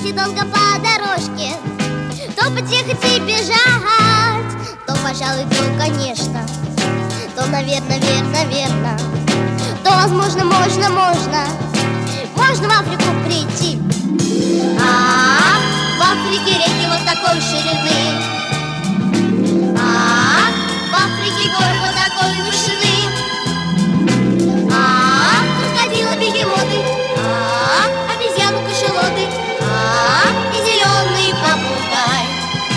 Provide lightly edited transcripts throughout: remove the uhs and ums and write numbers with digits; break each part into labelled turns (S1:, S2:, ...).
S1: если долго по дорожке, то потихо тебе бежать, то, пожалуй, то, конечно, то, наверное, верно, то, возможно, можно в Африку прийти. В Африке реки вот такой ширины, в Африке горы вот такой вышины, крокодилы, бегемоты, обезьяны, кашалоты, и зеленый попугай,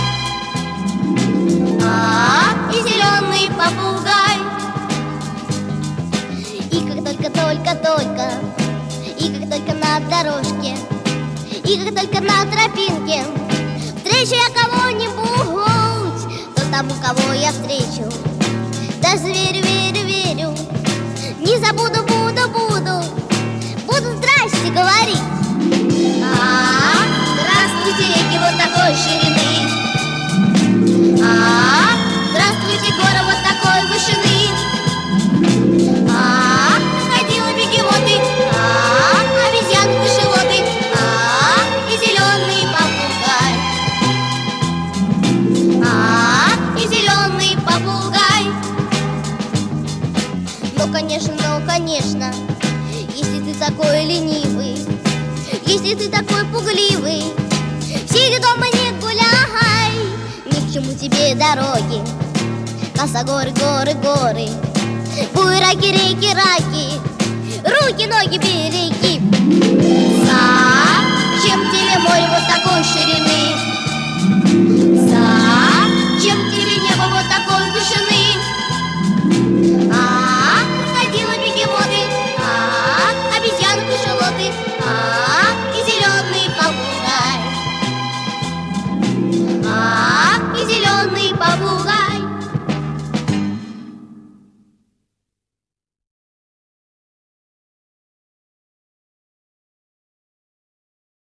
S1: и зеленый попугай. И как только на дорожке, и как только на тропинке встречу я кого-нибудь, то тому, кого я встречу, даже верю, не забуду, буду здрасте говорить. Здравствуйте, реки вот такой ширины, здравствуйте, горы вот такой вышины, крокодилы, бегемоты, обезьяны, кашалоты, и зеленый попугай, и зеленый попугай. Ну, конечно, если ты такой ленивый, если ты такой пугливый, сиди дома, не гуляй, ни к чему тебе дороги, косогоры, горы, буераки, реки, руки, ноги береги. Зачем тебе море вот такой ширины?